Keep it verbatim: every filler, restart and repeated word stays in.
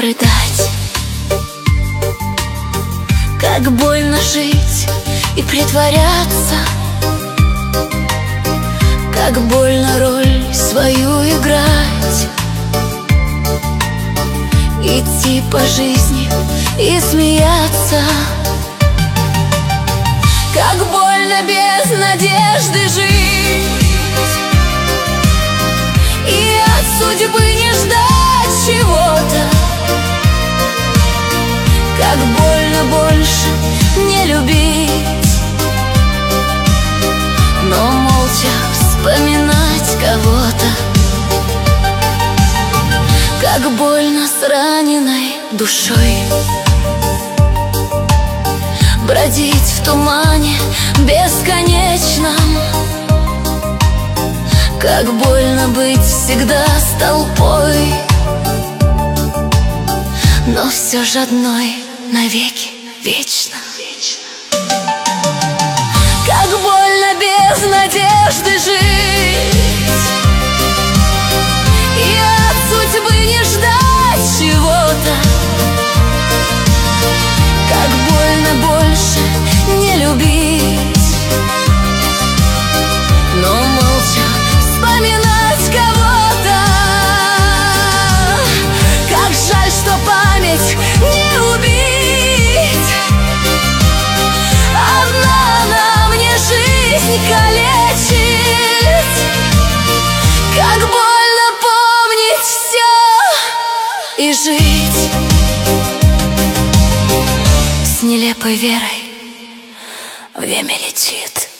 рыдать. Как больно жить и притворяться, как больно роль свою играть. Идти по жизни и смеяться. Как больно без надежды жить и от судьбы не ждать чего-то. Как больно больше не любить, но молча вспоминать кого-то. Как больно с раненой душой бродить в тумане бесконечном. Как больно быть всегда с толпой, но все же одной навеки вечно. Как больно без надежды жить и от судьбы не ждать чего-то. Как больно больше не любить, но молча вспоминать кого-то. Как жаль, что память не убить, одна на мне жизнь калечит. Как больно помнить все и жить с нелепой верой. Время летит.